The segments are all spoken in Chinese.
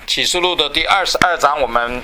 启示录的第22章，我们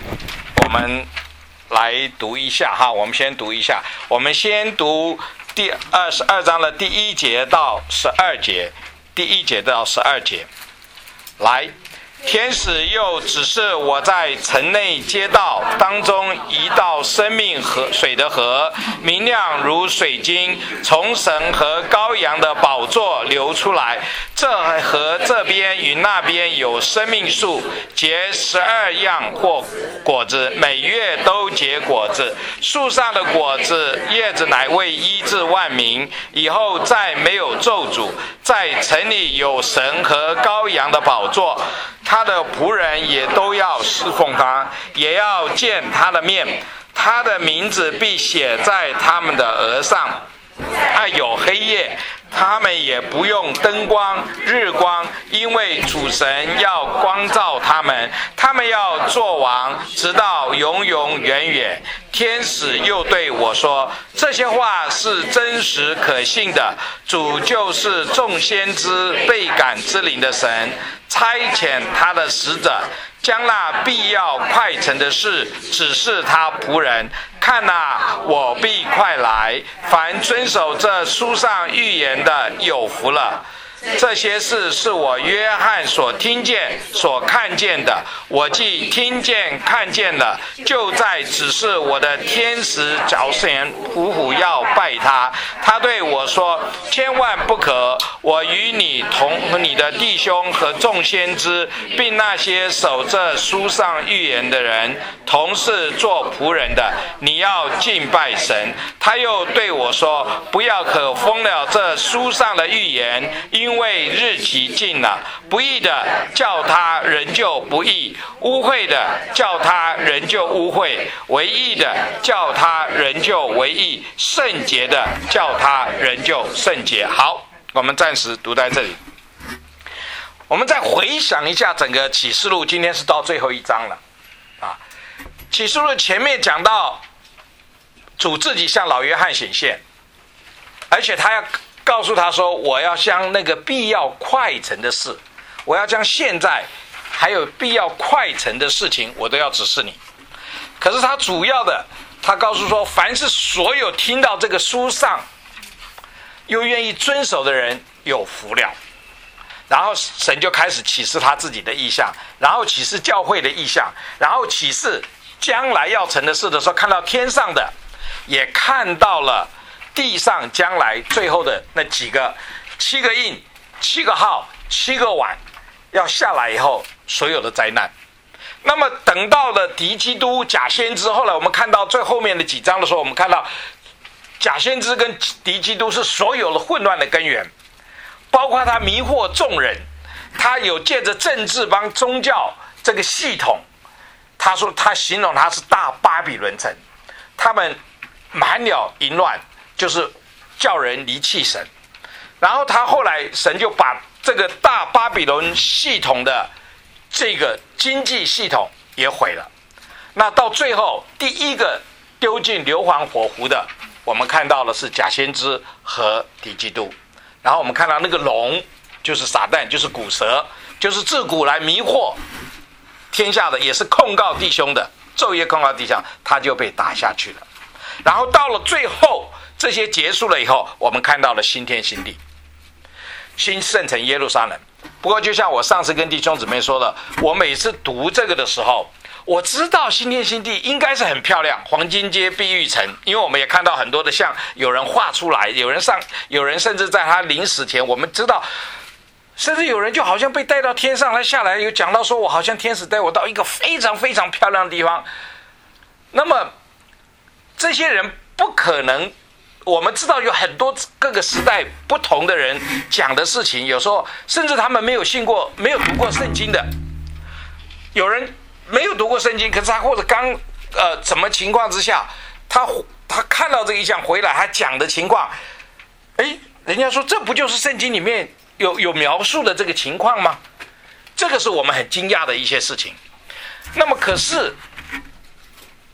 来读一下哈。我们先读一下，我们先读第22章的第1节到12节，第1节到12节。来，天使又指示我在城内街道当中一道生命水的河，明亮如水晶，从神和羔羊的宝座流出来。这河这边与那边有生命树，结12样或果子，每月都结果子。树上的果子叶子乃为医治万民，以后再没有咒诅。在城里有神和羔羊的宝座，他的仆人也都要侍奉他，也要见他的面，他的名字必写在他们的额上。有黑夜，他们也不用灯光日光，因为主神要光照他们，他们要做王，直到永永远远。天使又对我说，这些话是真实可信的，主就是众先知被感之灵的神，差遣他的使者，将那必要快成的事指示他仆人。看哪，我必快来，凡遵守这书上预言的有福了。这些事是我约翰所听见所看见的，我既听见看见了，就在指示我的天使脚前匍匐要拜他。他对我说，千万不可，我与你同你的弟兄和众先知，并那些守这书上预言的人，同是做仆人的，你要敬拜神。他又对我说，不要可封了这书上的预言，因为日期近了。不义的叫他仍旧不义，污秽的叫他仍旧污秽，为义的叫他仍旧为义，圣洁的叫他仍旧圣洁。好，我们暂时读在这里。我们再回想一下整个启示录，今天是到最后一章了啊。启示录前面讲到主自己向老约翰显现，而且他要告诉他说，我要将那个必要快成的事，我要将现在还有必要快成的事情，我都要指示你。可是他主要的，他告诉说，凡是所有听到这个书上又愿意遵守的人有福了。然后神就开始启示他自己的意象，然后启示教会的意象，然后启示将来要成的事的时候，看到天上的，也看到了地上将来最后的那几个7个印、7个号、7个碗要下来以后所有的灾难。那么等到了敌基督假先知，后来我们看到最后面的几章的时候，我们看到假先知跟敌基督是所有的混乱的根源，包括他迷惑众人，他有借着政治帮宗教这个系统，他说他形容他是大巴比伦城，他们满了淫乱，就是叫人离弃神。然后他后来神就把这个大巴比伦系统的这个经济系统也毁了。那到最后第一个丢进硫磺火湖的，我们看到的是假先知和敌基督。然后我们看到那个龙就是撒旦，就是古蛇，就是自古来迷惑天下的，也是控告弟兄的，昼夜控告弟兄，他就被打下去了。然后到了最后这些结束了以后，我们看到了新天新地，新圣城耶路撒冷。不过就像我上次跟弟兄姊妹说的，我每次读这个的时候，我知道新天新地应该是很漂亮，黄金街碧玉城，因为我们也看到很多的像有人画出来，有人甚至在他临死前，我们知道甚至有人就好像被带到天上来，下来有讲到说，我好像天使带我到一个非常非常漂亮的地方。那么这些人不可能，我们知道有很多各个时代不同的人讲的事情，有时候甚至他们没有信过、没有读过圣经的，有人没有读过圣经，可是他或者刚什么情况之下，他看到这一项回来，他讲的情况，人家说这不就是圣经里面有描述的这个情况吗？这个是我们很惊讶的一些事情。那么可是照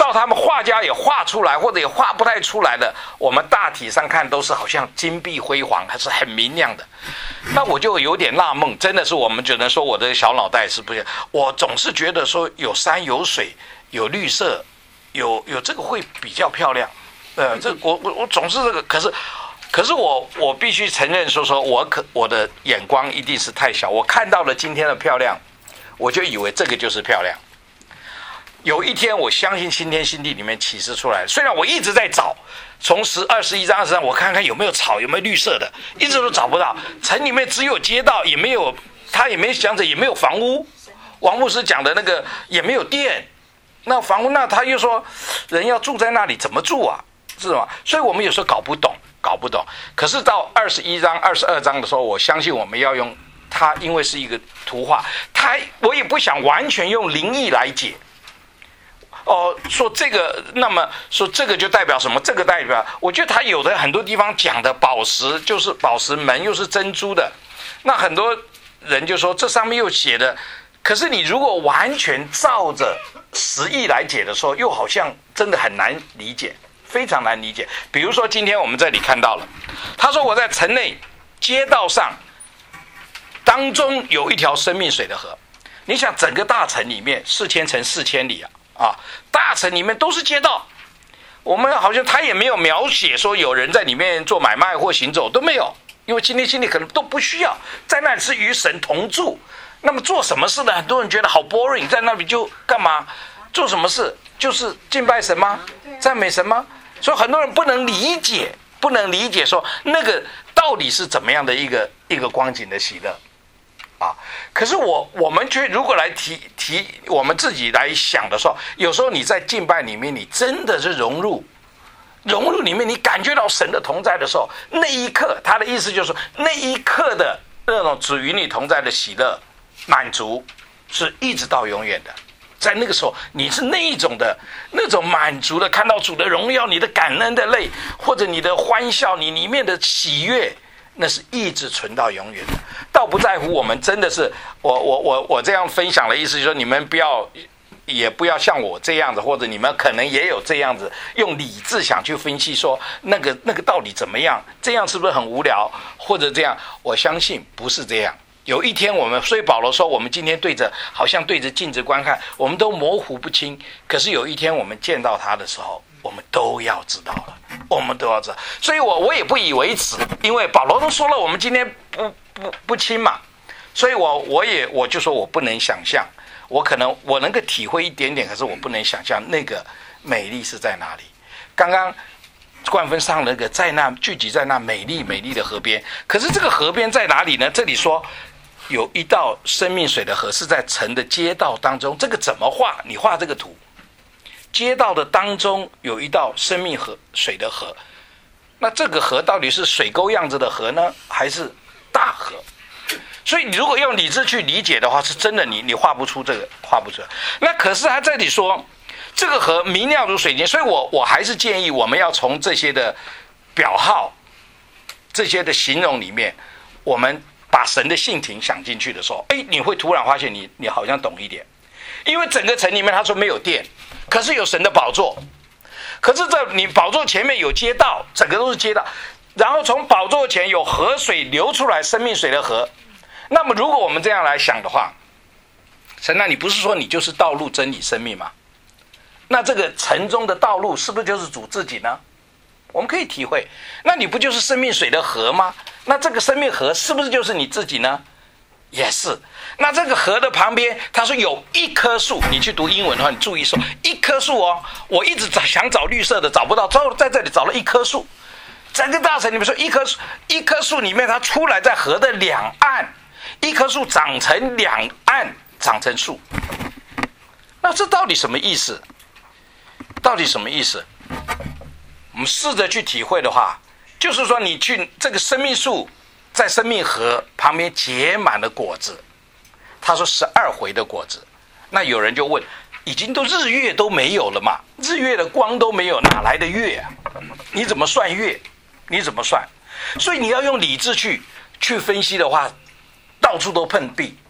到他们画家也画出来，或者也画不太出来的，我们大体上看都是好像金碧辉煌，还是很明亮的。那我就有点纳闷，真的是我们只能说我的小脑袋是不是？我总是觉得说有山有水有绿色，有这个会比较漂亮。这我总是这个，可是我必须承认说我的眼光一定是太小，我看到了今天的漂亮，我就以为这个就是漂亮。有一天我相信新天新地里面启示出来，虽然我一直在找，从21章20章我看看有没有草有没有绿色的，一直都找不到。城里面只有街道，也没有，他也没讲着也没有房屋，王牧师讲的那个也没有电，那房屋那他又说人要住在那里怎么住啊，是吗？所以我们有时候搞不懂。可是到21章22章的时候，我相信我们要用它，因为是一个图画，我也不想完全用灵异来解。说这个，那么说这个就代表什么？这个代表，我觉得他有的很多地方讲的宝石就是宝石门，又是珍珠的。那很多人就说这上面又写的，可是你如果完全照着实意来解的时候，又好像真的很难理解，非常难理解。比如说今天我们这里看到了，他说我在城内街道上当中有一条生命水的河。你想整个大城里面4000乘4000里大城里面都是街道，我们好像他也没有描写说有人在里面做买卖或行走，都没有，因为今天心里可能都不需要，在那里是与神同住。那么做什么事呢？很多人觉得好 boring， 在那里就干嘛？做什么事？就是敬拜神吗？赞美神吗？所以很多人不能理解说那个到底是怎么样的一个光景的喜乐。可是我们如果来提我们自己来想的时候，有时候你在敬拜里面，你真的是融入里面，你感觉到神的同在的时候，那一刻，他的意思就是说，那一刻的那种主与你同在的喜乐满足，是一直到永远的。在那个时候，你是那种满足的，看到主的荣耀，你的感恩的泪，或者你的欢笑，你里面的喜悦，那是一直存到永远的。倒不在乎我们真的是我这样分享的意思，就是说你们也不要像我这样子，或者你们可能也有这样子用理智想去分析说那个到底怎么样，这样是不是很无聊，或者这样，我相信不是这样。有一天我们，所以保罗说我们今天好像对着镜子观看，我们都模糊不清，可是有一天我们见到他的时候，我们都要知道了，我们都要知道。所以我也不以为耻，因为保罗都说了我们今天不清嘛，所以我就说我不能想象，我能够体会一点点，可是我不能想象那个美丽是在哪里。刚刚冠芬上那个在那聚集在那美丽的河边，可是这个河边在哪里呢？这里说有一道生命水的河是在城的街道当中，这个怎么画？你画这个图，街道的当中有一道生命水的河，那这个河到底是水沟样子的河呢，还是大河？所以你如果用理智去理解的话，是真的你画不出这个，画不出来。那可是他这里说这个河明亮如水晶，所以我还是建议我们要从这些的表号、这些的形容里面，我们把神的性情想进去的时候，你会突然发现你好像懂一点。因为整个城里面他说没有电，可是有神的宝座，可是你宝座前面有街道，整个都是街道，然后从宝座前有河水流出来，生命水的河。那么如果我们这样来想的话，神，那你不是说你就是道路真理生命吗？那这个城中的道路是不是就是主自己呢？我们可以体会，那你不就是生命水的河吗？那这个生命河是不是就是你自己呢？也是。那这个河的旁边他说有一棵树，你去读英文的话，你注意说一棵树我一直想找绿色的找不到，最后在这里找了一棵树。整个大城里面说一棵树里面它出来在河的两岸，一棵树长成两岸长成树。那这到底什么意思？我们试着去体会的话，就是说你去这个生命树在生命河旁边结满了果子，他说12回的果子。那有人就问，已经都日月都没有了嘛，日月的光都没有，哪来的月啊？你怎么算月？你怎么算？所以你要用理智去分析的话，到处都碰壁，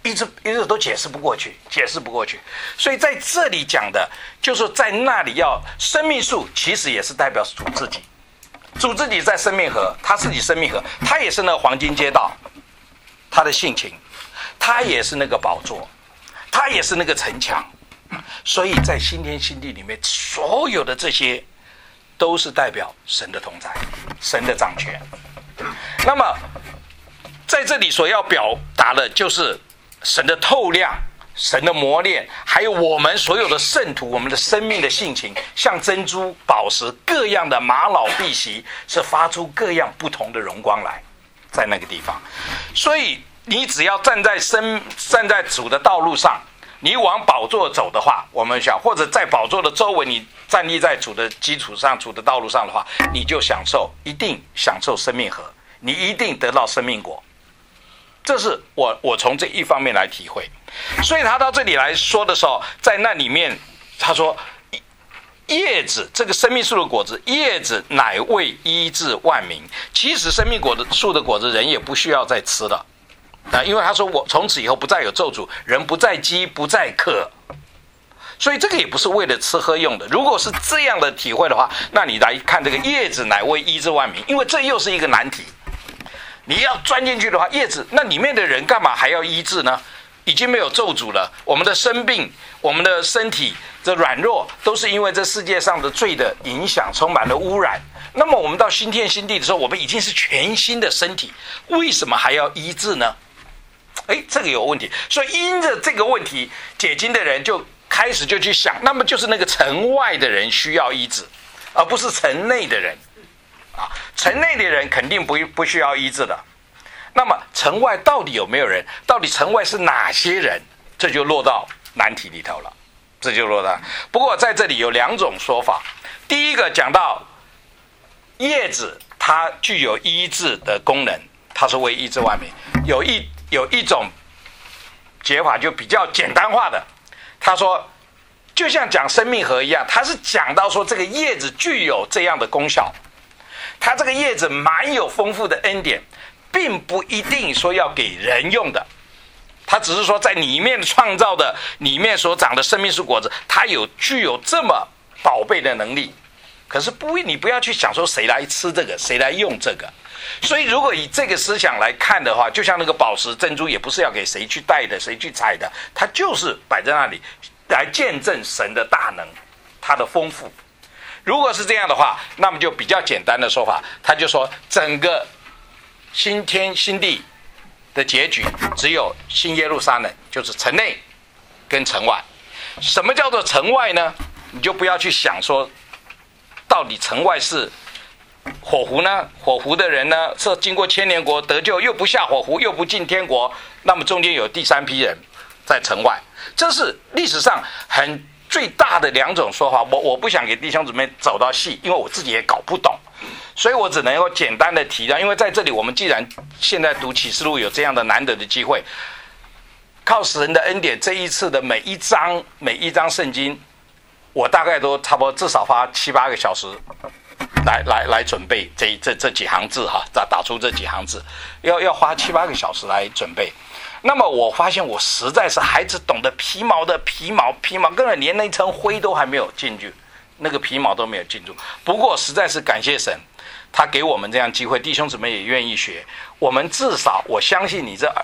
一直都解释不过去。所以在这里讲的，就是在那里要生命树，其实也是代表主自己。主自己在生命河，他自己生命河，他也是那个黄金街道，他的性情，他也是那个宝座，他也是那个城墙。所以在新天新地里面，所有的这些都是代表神的同在，神的掌权。那么在这里所要表达的就是神的透亮，神的磨练，还有我们所有的圣徒，我们的生命的性情，像珍珠、宝石各样的玛瑙碧玺，是发出各样不同的荣光来，在那个地方。所以你只要站在主的道路上，你往宝座走的话，我们想，或者在宝座的周围，你站立在主的基础上、主的道路上的话，你就一定享受生命河，你一定得到生命果。这是我从这一方面来体会。所以他到这里来说的时候，在那里面他说，叶子，这个生命树的果子，叶子乃为医治万民。其实生命树的果子人也不需要再吃了。因为他说我从此以后不再有咒诅，人不再饥不再渴，所以这个也不是为了吃喝用的。如果是这样的体会的话，那你来看这个叶子乃为医治万民，因为这又是一个难题。你要钻进去的话，叶子那里面的人干嘛还要医治呢？已经没有咒诅了，我们的生病，我们的身体的软弱，都是因为这世界上的罪的影响，充满了污染。那么我们到新天新地的时候，我们已经是全新的身体，为什么还要医治呢？这个有问题。所以因着这个问题，解经的人就开始就去想，那么就是那个城外的人需要医治，而不是城内的人城内的人肯定不需要医治的。那么城外到底有没有人？到底城外是哪些人？这就落到难题里头了。不过在这里有两种说法。第一个讲到叶子，它具有医治的功能，它是为医治万民。有一种解法就比较简单化的，他说就像讲生命河一样，他是讲到说这个叶子具有这样的功效，它这个叶子蛮有丰富的恩典，并不一定说要给人用的，它只是说在里面创造的里面所长的生命树果子，它具有这么宝贝的能力。可是你不要去想说谁来吃这个，谁来用这个。所以如果以这个思想来看的话，就像那个宝石珍珠也不是要给谁去戴的，谁去采的，它就是摆在那里来见证神的大能，它的丰富。如果是这样的话，那么就比较简单的说法，他就说整个新天新地的结局只有新耶路撒冷，就是城内跟城外。什么叫做城外呢？你就不要去想说到底城外是火湖呢？火湖的人呢是经过千年国得救，又不下火湖，又不进天国，那么中间有第三批人在城外。这是历史上最大的两种说法。我不想给弟兄姊妹走到细，因为我自己也搞不懂，所以我只能够简单的提到。因为在这里我们既然现在读启示录有这样的难得的机会，靠神的恩典，这一次的每一章圣经，我大概都差不多至少花7-8个小时来准备这几行字打出这几行字，要花7-8个小时来准备。那么我发现我实在是还只懂得皮毛，根本连那层灰都还没有进去，那个皮毛都没有进入。不过实在是感谢神，他给我们这样机会，弟兄姊妹也愿意学。我们至少我相信你这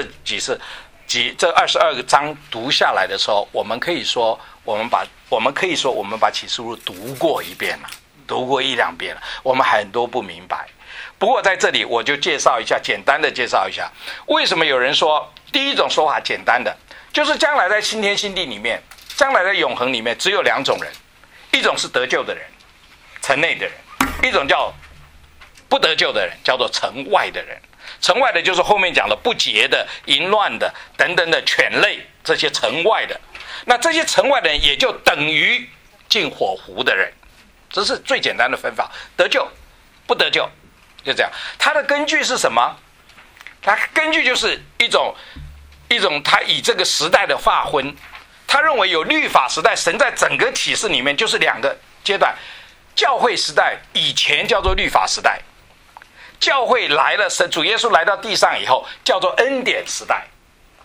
22个章读下来的时候，我们可以说我们把启示录读过一遍了，读过1-2遍了，我们很多不明白。不过在这里我就简单的介绍一下，为什么有人说第一种说法简单的，就是将来在新天新地里面，将来在永恒里面只有2种人，一种是得救的人，城内的人，一种叫不得救的人，叫做城外的人。城外的就是后面讲的不洁的、淫乱的等等的犬类，这些城外的。那这些城外的人也就等于进火湖的人，这是最简单的分法。得救不得救就这样。它的根据是什么？它根据就是一种他以这个时代的划分，他认为有律法时代，神在整个启示里面就是2个阶段。教会时代以前叫做律法时代，教会来了，主耶稣来到地上以后叫做恩典时代。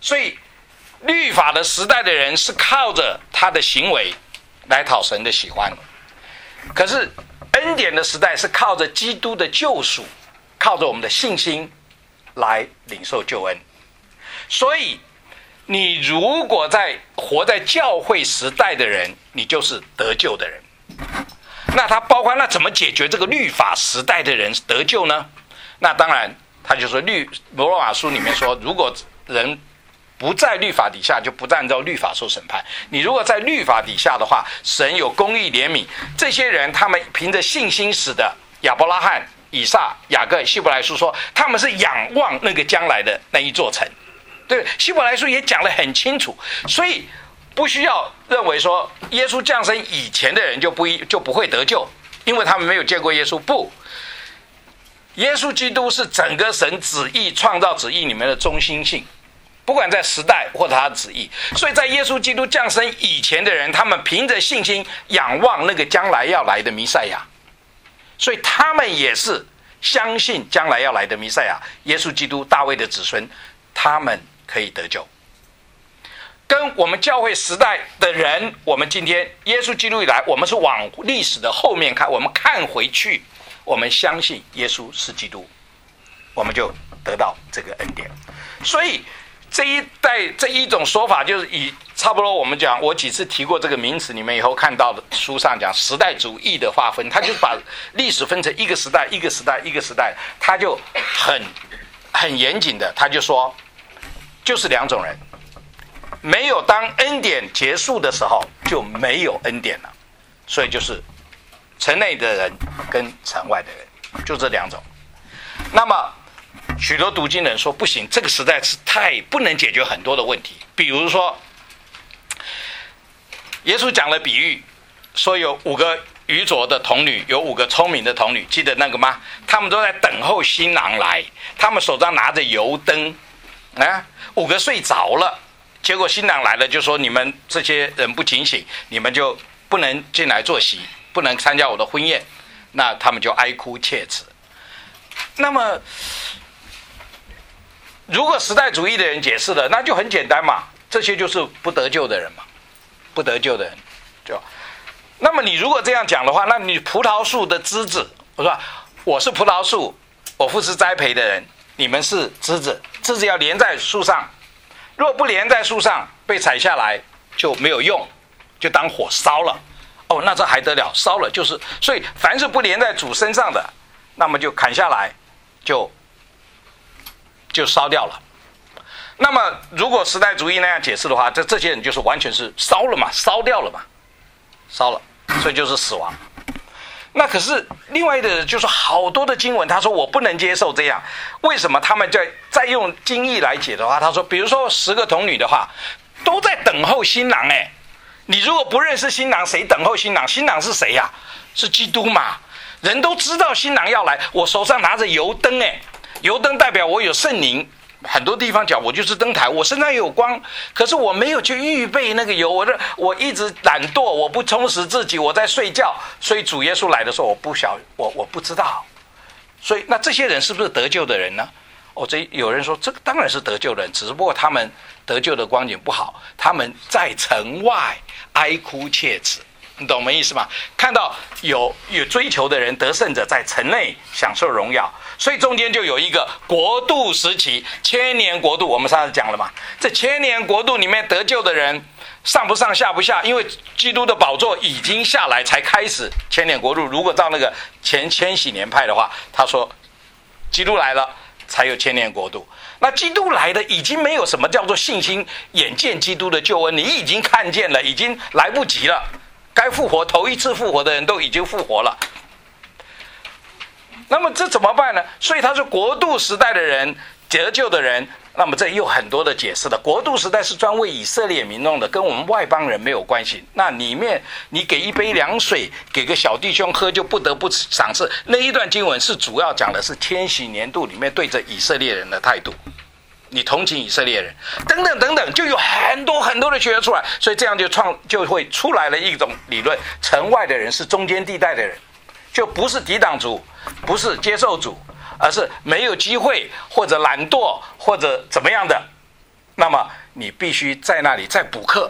所以律法的时代的人是靠着他的行为来讨神的喜欢，可是恩典的时代是靠着基督的救赎，靠着我们的信心来领受救恩。所以你如果活在教会时代的人，你就是得救的人。那他包括那怎么解决这个律法时代的人得救呢？那当然他就说罗马书里面说，如果人不在律法底下，就不按照律法受审判。你如果在律法底下的话，神有公义怜悯这些人，他们凭着信心死的，亚伯拉罕、以撒、雅各，希伯来书说他们是仰望那个将来的那一座城。对，希伯来书也讲得很清楚，所以不需要认为说耶稣降生以前的人就不会得救，因为他们没有见过耶稣。不，耶稣基督是整个神旨意创造旨意里面的中心性，不管在时代或者他的旨意。所以在耶稣基督降生以前的人，他们凭着信心仰望那个将来要来的弥赛亚，所以他们也是相信将来要来的弥赛亚，耶稣基督大卫的子孙，他们可以得救。跟我们教会时代的人，我们今天耶稣基督以来，我们是往历史的后面看，我们看回去，我们相信耶稣是基督，我们就得到这个恩典。所以这一种说法，就是以差不多我几次提过这个名词，你们以后看到的书上讲时代主义的划分，他就把历史分成一个时代一个时代一个时代，他就很严谨的，他就说就是两种人，没有当恩典结束的时候就没有恩典了，所以就是城内的人跟城外的人，就这两种。那么许多读经人说不行，这个时代是太不能解决很多的问题。比如说耶稣讲了比喻，说有5个愚拙的童女，有5个聪明的童女，记得那个吗？他们都在等候新郎来，他们手上拿着油灯5个睡着了，结果新郎来了，就说你们这些人不警醒，你们就不能进来坐席，不能参加我的婚宴。那他们就哀哭切齿。那么如果时代主义的人解释了，那就很简单嘛，这些就是不得救的人嘛，不得救的人就。那么你如果这样讲的话，那你葡萄树的枝子，我说我是葡萄树，我父是栽培的人，你们是枝子，枝子要连在树上，若不连在树上，被采下来就没有用，就当火烧了。哦，那这还得了？烧了就是，所以凡是不连在主身上的，那么就砍下来，就烧掉了。那么如果时代主义那样解释的话，这些人就是完全是烧了嘛，烧掉了嘛，烧了，所以就是死亡。那可是另外的就是好多的经文，他说我不能接受这样。为什么他们再用经义来解的话，他说比如说10个童女的话，都在等候新郎。你如果不认识新郎，谁等候新郎？新郎是谁呀？是基督嘛。人都知道新郎要来，我手上拿着油灯，油灯代表我有圣灵。很多地方讲我就是灯台，我身上有光，可是我没有去预备那个油，我一直懒惰，我不充实自己，我在睡觉，所以主耶稣来的时候我不知道。所以那这些人是不是得救的人呢？有人说这个当然是得救的人，只不过他们得救的光景不好，他们在城外哀哭切齿，你懂我们意思吗？看到有追求的人得胜者在城内享受荣耀，所以中间就有一个国度时期，千年国度，我们上次讲了嘛，这千年国度里面得救的人上不上下不下，因为基督的宝座已经下来才开始千年国度。如果照那个千禧年派的话，他说基督来了才有千年国度。那基督来的已经没有什么叫做信心眼见基督的救恩，你已经看见了，已经来不及了，该复活头一次复活的人都已经复活了。那么这怎么办呢？所以他说国度时代的人得救的人，那么这又很多的解释了。国度时代是专为以色列民弄的，跟我们外邦人没有关系。那里面你给一杯凉水给个小弟兄喝，就不得不赏赐。那一段经文是主要讲的是千禧年度里面对着以色列人的态度，你同情以色列人等等等等，就有很多很多的学出来。所以这样就会出来了一种理论，城外的人是中间地带的人，就不是抵挡主，不是接受主，而是没有机会或者懒惰或者怎么样的， 那么你必须在那里再补课，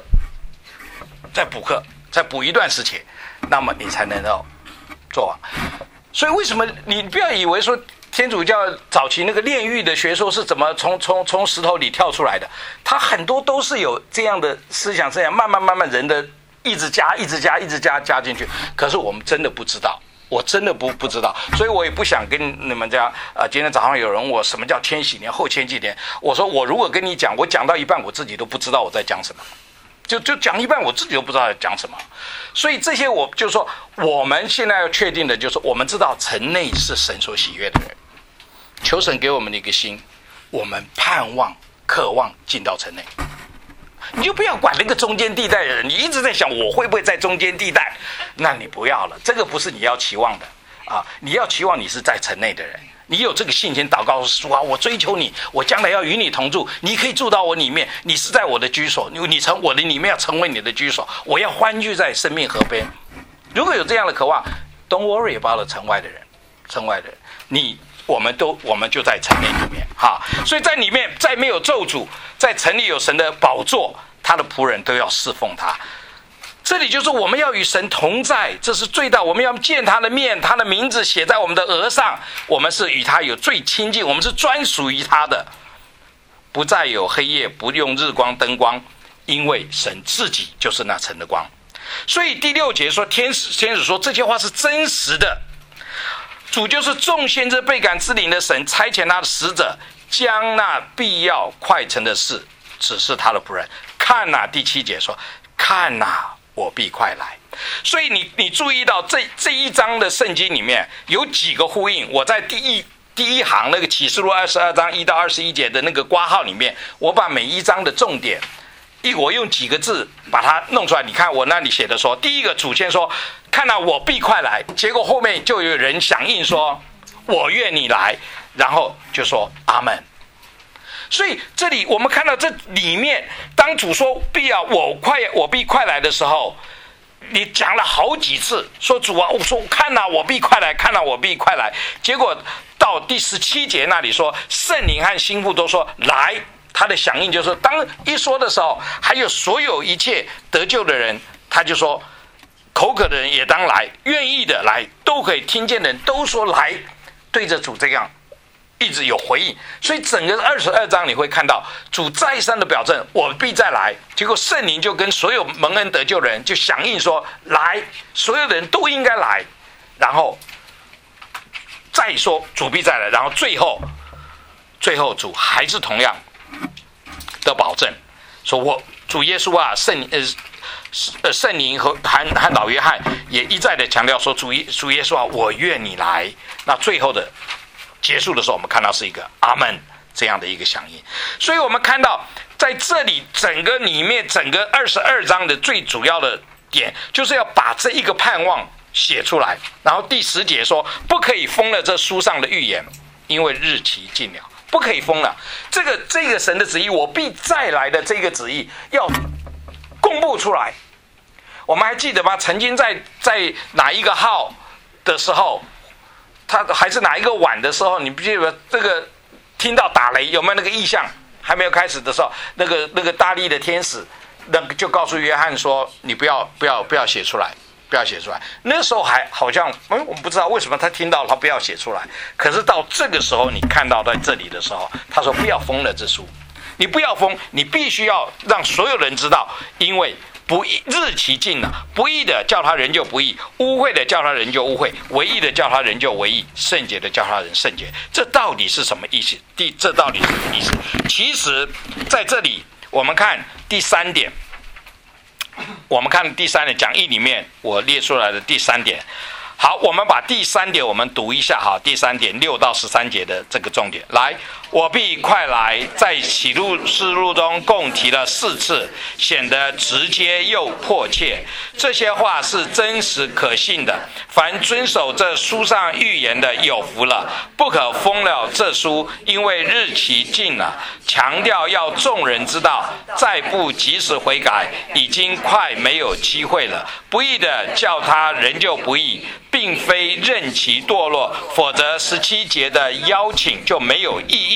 再补一段时间，那么你才能够做完。所以为什么你不要以为说天主教早期那个炼狱的学说是怎么从石头里跳出来的？它很多都是有这样的思想，这样慢慢人的一直加进去。可是我们真的不知道，我真的不知道，所以我也不想跟你们讲。今天早上有人问我什么叫千禧年、后千禧年，我说我如果跟你讲，我讲到一半我自己都不知道我在讲什么。就讲一半，我自己都不知道在讲什么，所以这些我就说，我们现在要确定的就是，我们知道城内是神所喜悦的人，求神给我们的一个心，我们盼望、渴望进到城内。你就不要管那个中间地带的人，你一直在想我会不会在中间地带，那你不要了，这个不是你要期望的啊！你要期望你是在城内的人。你有这个信心祷告说啊，我追求你，我将来要与你同住，你可以住到我里面，你是在我的居所，你成我的里面要成为你的居所，我要欢聚在生命河边。如果有这样的渴望 ，Don't worry about 城外的人，我们就在城内里面哈，所以在里面再没有咒诅，在城里有神的宝座，他的仆人都要侍奉他。这里就是我们要与神同在，这是最大。我们要见他的面，他的名字写在我们的额上，我们是与他有最亲近，我们是专属于他的，不再有黑夜，不用日光灯光，因为神自己就是那城的光。所以第6节说，天使说这些话是真实的。主就是众先知倍感之灵的神，差遣他的使者，将那必要快成的事指示他的仆人。看哪，第7节说，看哪，我必快来。所以你注意到这一章的圣经里面有几个呼应。我在第一行那个启示录22章1到21节的那个括号里面，我把每一章的重点，我用几个字把它弄出来。你看我那里写的说，第一个主先说，看到我必快来，结果后面就有人响应说，我愿你来，然后就说阿们。所以这里我们看到这里面，当主说我必快来的时候，你讲了好几次说主啊，我说看哪，我必快来，看哪，我必快来。结果到第17节那里说，圣灵和心腹都说来，他的响应就是当一说的时候，还有所有一切得救的人，他就说口渴的人也当来，愿意的来，都可以听见的人都说来，对着主这样一直有回应。所以整个22章你会看到主再三的表证我必再来，结果圣灵就跟所有蒙恩得救的人就响应说来，所有的人都应该来，然后再说主必再来，然后最后主还是同样的保证，说我主耶稣啊，圣灵和老约翰也一再的强调说主耶稣啊，我愿你来。那最后的结束的时候，我们看到是一个阿们这样的一个响应。所以我们看到在这里整个里面整个22章的最主要的点，就是要把这一个盼望写出来。然后第10节说，不可以封了这书上的预言，因为日期近了。不可以封了，这个神的旨意，我必再来的这个旨意要公布出来。我们还记得吗？曾经在哪一个号的时候，他还是哪一个晚的时候，你不记得这个听到打雷，有没有那个异象？还没有开始的时候，那个大力的天使，那个就告诉约翰说，你不要写出来。不要写出来。那时候还好像，我们不知道为什么他听到他不要写出来。可是到这个时候，你看到在这里的时候，他说不要封了这书，你不要封，你必须要让所有人知道，因为日期近了，不义的叫他人就不义，污秽的叫他人就污秽，唯义的叫他人就唯义，圣洁的叫他人圣洁。这到底是什么意思？这到底是什么意思？其实在这里我们看第3点。我们看第3点讲义里面我列出来的第3点。好，我们把第3点我们读一下哈。第3点6到13节的这个重点，来，我必快来，在启示录中共提了4次，显得直接又迫切。这些话是真实可信的，凡遵守这书上预言的有福了。不可封了这书，因为日期近了。强调要众人知道，再不及时悔改，已经快没有机会了。不义的叫他仍旧不义，并非任其堕落，否则17节的邀请就没有意义。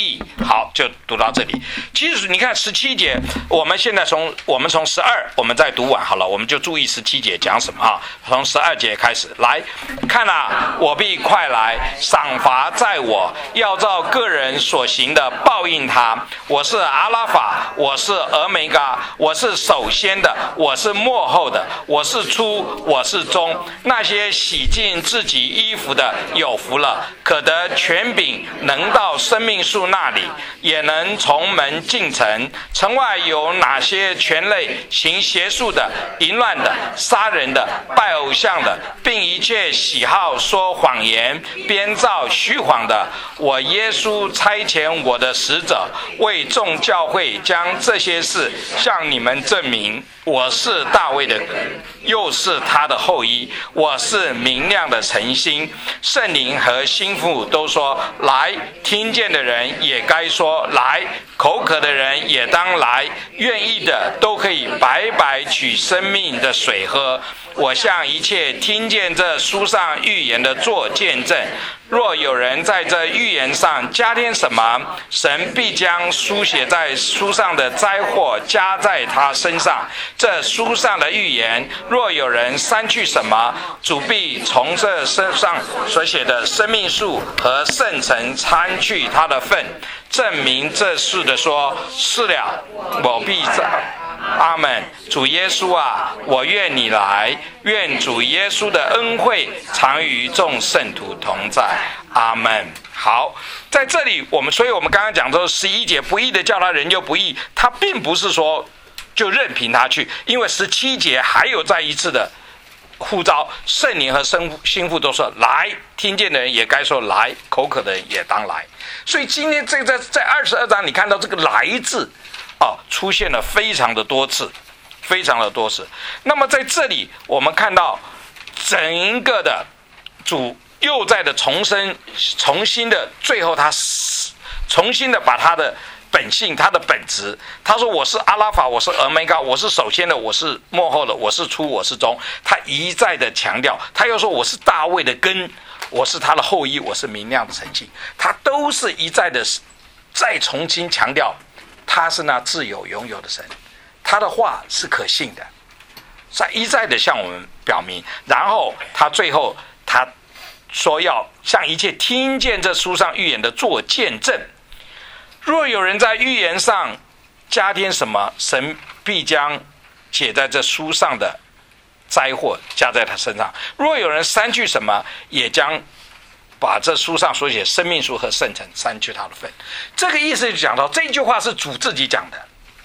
义。好，就读到这里。其实你看17节，我们现在从12，我们再读完好了，我们就注意17节讲什么啊？从12节开始来看啊，我必快来，赏罚在我，要照个人所行的报应他。我是阿拉法，我是俄梅嘎，我是首先的，我是末后的，我是初，我是终。那些洗净自己衣服的有福了，可得权柄，能到生命树那里，也能从门进城。城外有哪些权类行邪术的、淫乱的、杀人的、拜偶像的，并一切喜好说谎言、编造虚谎的？我耶稣差遣我的使者，为众教会将这些事向你们证明。我是大卫的，又是他的后裔。我是明亮的晨星。圣灵和心腹都说来，听见的人也该说来，口渴的人也当来，愿意的都可以白白取生命的水喝。我向一切听见这书上预言的做见证。若有人在这预言上加添什么，神必将书写在书上的灾祸加在他身上。这书上的预言，若有人删去什么，主必从这身上所写的生命树和圣城参去他的份。证明这事的说，是了，我必在。阿们。主耶稣啊，我愿你来，愿主耶稣的恩惠常与众圣徒同在。阿们。好，在这里所以我们刚刚讲说11节不义的叫他人就不义，他并不是说就任凭他去，因为17节还有再一次的呼召，圣灵和心腹都说来，听见的人也该说来，口渴的人也当来。所以今天在22章你看到这个来字出现了非常的多次。那么在这里我们看到整个的主又在的重新的最后他重新的把他的本性，他的本质，他说我是阿拉法，我是俄梅嘎，我是首先的，我是末后的，我是初，我是终。他一再的强调，他又说我是大卫的根，我是他的后裔，我是明亮的晨星。他都是一再的再重新强调他是那自有永有的神，他的话是可信的，在一再的向我们表明。然后他最后他说要向一切听见这书上预言的做见证。若有人在预言上加添什么，神必将写在这书上的灾祸加在他身上。若有人删去什么，也将把这书上所写生命树和圣城删去他的份。这个意思就讲到，这句话是主自己讲的，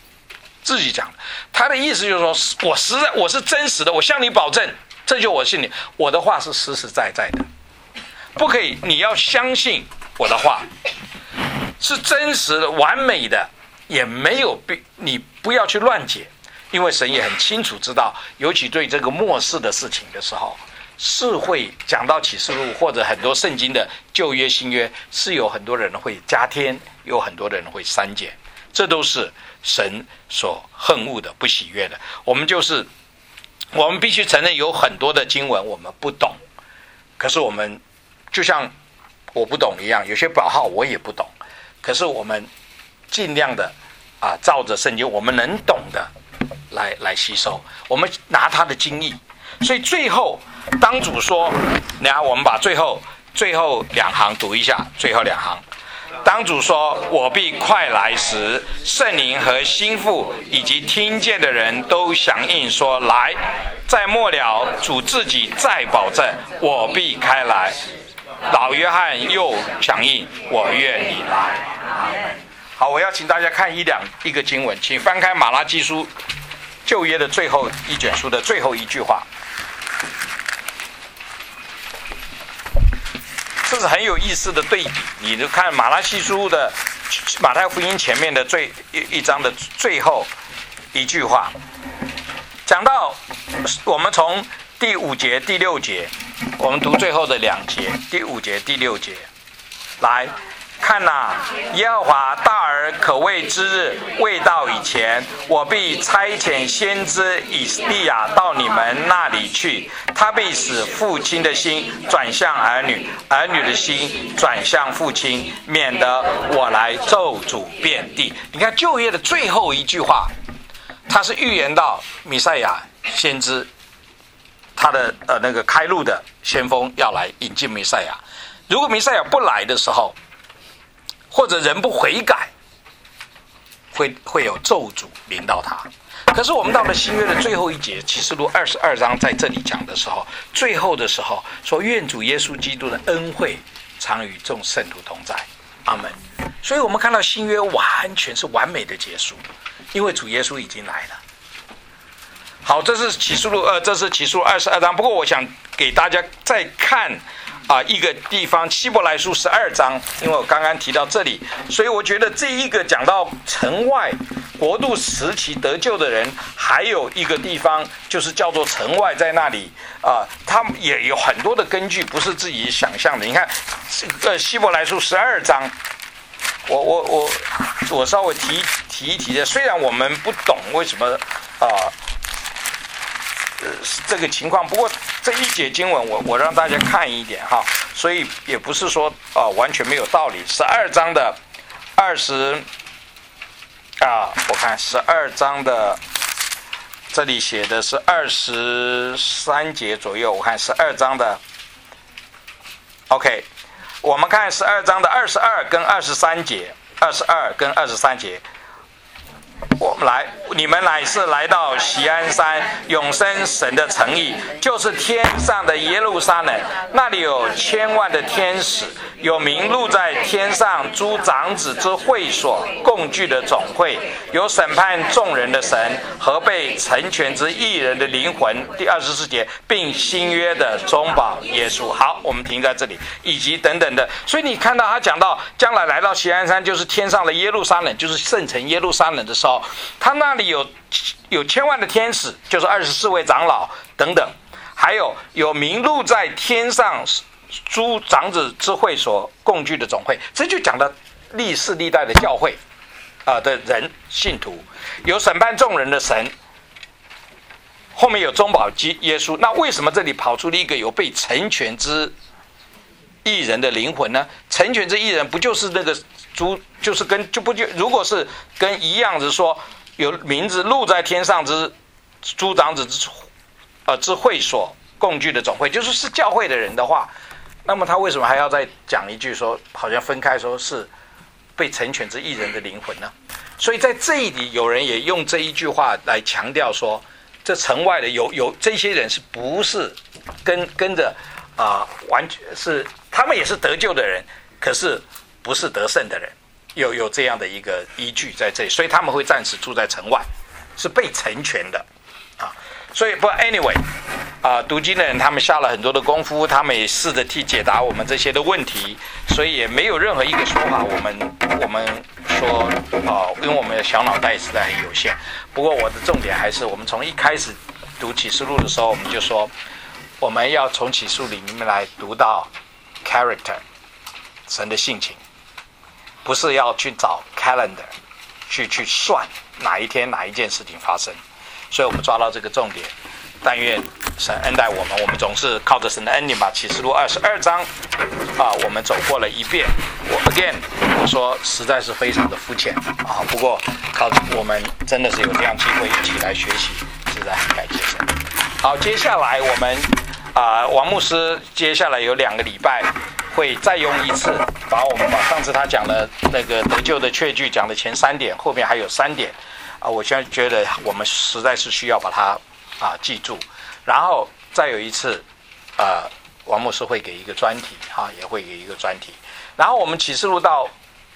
他的意思就是说，我是真实的，我向你保证，这就我信你，我的话是实实在在的，不可以，你要相信我的话是真实的、完美的，也没有你不要去乱解，因为神也很清楚知道，尤其对这个末世的事情的时候，是会讲到启示录或者很多圣经的旧约新约，是有很多人会加添，有很多人会删减，这都是神所恨恶的、不喜悦的。我们必须承认有很多的经文我们不懂，可是我们就像我不懂一样，有些表号我也不懂，可是我们尽量的照着圣经我们能懂的来吸收，我们拿它的经义。所以最后当主说，我们把最后2行读一下，最后2行。当主说我必快来时，圣灵和心腹以及听见的人都响应说来。在末了，主自己再保证我必开来。老约翰又响应我愿你来。好，我要请大家看一个经文，请翻开马拉基书，旧约的最后一卷书的最后一句话。这是很有意思的对比，你就看马拉基书的马太福音前面的一章的最后一句话，讲到我们从第5节、第6节，我们读最后的2节，第5节、第6节，来看哪，耶和华大而可畏之日未到以前，我必差遣先知以利亚到你们那里去，他必使父亲的心转向儿女，儿女的心转向父亲，免得我来咒诅遍地。你看旧约的最后一句话，他是预言到弥赛亚先知，他的那个开路的先锋要来引进弥赛亚。如果弥赛亚不来的时候，或者人不悔改，会有咒诅临到他。可是我们到了新约的最后一节，启示录22章在这里讲的时候，最后的时候说，愿主耶稣基督的恩惠常与众圣徒同在，阿们。所以我们看到新约完全是完美的结束，因为主耶稣已经来了。好，这是启示录22章。不过我想给大家再看一个地方，希伯来书12章，因为我刚刚提到这里，所以我觉得这一个讲到城外国度时期得救的人，还有一个地方就是叫做城外，在那里他们也有很多的根据，不是自己想象的。你看希伯来书12章，我稍微提一提的，虽然我们不懂为什么这个情况，不过这一节经文我让大家看一点哈，所以也不是说完全没有道理。12章的20我看12章的这里写的是23节左右，我看12章的 OK， 我们看12章的22跟23节，22跟23节。你们乃是来到锡安山永生神的城邑，就是天上的耶路撒冷，那里有千万的天使，有名录在天上诸长子之会所共聚的总会，有审判众人的神和被成全之义人的灵魂。第24节，并新约的中保耶稣。好，我们停在这里，以及等等的。所以你看到他讲到将来来到锡安山，就是天上的耶路撒冷，就是圣城耶路撒冷的时候，他那里有千万的天使，就是24位长老等等，还有名录在天上诸长子之会所共聚的总会。这就讲到历世历代的教会的人信徒，有审判众人的神，后面有中保耶稣。那为什么这里跑出了一个有被成全之义人的灵魂呢？成全之义人不就是那个就是如果是跟一样子说有名字录在天上之诸长子之会所共聚的总会，就是教会的人的话，那么他为什么还要再讲一句说，好像分开说是被成全之义人的灵魂呢？所以在这里有人也用这一句话来强调说，这城外的有这些人是不是跟着完全是他们也是得救的人，可是不是得胜的人，有这样的一个依据在这里，所以他们会暂时住在城外，是被成全的所以不 anyway 读经的人他们下了很多的功夫，他们也试着替解答我们这些的问题，所以也没有任何一个说法我们说因为我们的小脑袋实在很有限。不过我的重点还是我们从一开始读启示录的时候，我们就说我们要从启示录里面来读到 character 神的性情，不是要去找 calendar 去算哪一天哪一件事情发生。所以我们抓到这个重点，但愿神恩待我们，我们总是靠着神的恩典把启示录22章我们走过了一遍。我说实在是非常的肤浅不过靠着我们真的是有这样机会一起来学习，实在很感谢神。好，接下来我们王牧师接下来有2个礼拜会再用一次，把上次他讲的那个得救的确据讲的前3点，后面还有3点我现在觉得我们实在是需要把它记住，然后再有一次王牧师会给一个专题也会给一个专题，然后我们启示录到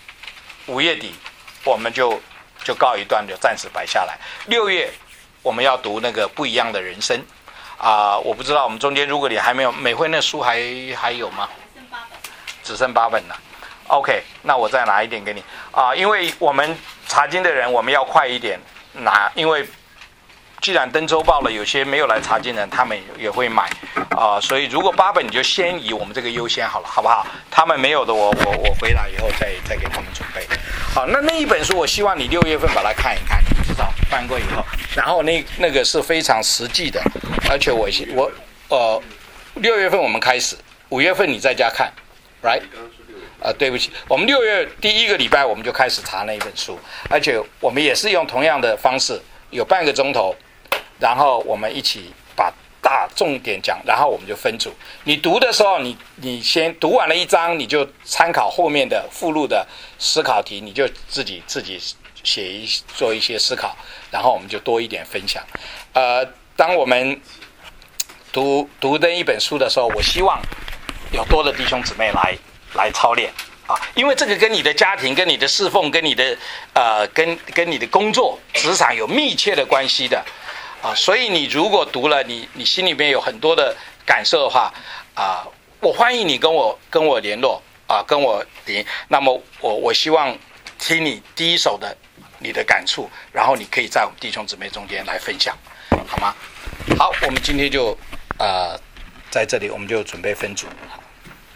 5月底我们就告一段，就暂时摆下来。6月我们要读那个不一样的人生我不知道我们中间如果你还没有美惠那书还有吗？只剩8本了。OK， 那我再拿一点给你因为我们查经的人我们要快一点拿，因为既然登周报了，有些没有来查经人，他们也会买所以如果8本你就先以我们这个优先好了，好不好？他们没有的，我回来以后再给他们准备。好，那一本书我希望你6月份把它看一看，你知道翻过以后，然后那个是非常实际的，而且我6月份我们开始，5月份你在家看 ，right？对不起，我们6月第1个礼拜我们就开始查那一本书，而且我们也是用同样的方式，有半个钟头，然后我们一起把大重点讲，然后我们就分组。你读的时候，你先读完了一章，你就参考后面的附录的思考题，你就自己做一些思考，然后我们就多一点分享。当我们读那一本书的时候，我希望有多的弟兄姊妹来操练因为这个跟你的家庭、跟你的侍奉、跟你的跟你的工作、职场有密切的关系的所以你如果读了，你心里面有很多的感受的话我欢迎你跟我联络跟我联。那么我希望听你第一手的你的感触，然后你可以在我们弟兄姊妹中间来分享，好吗？好，我们今天就在这里我们就准备分组。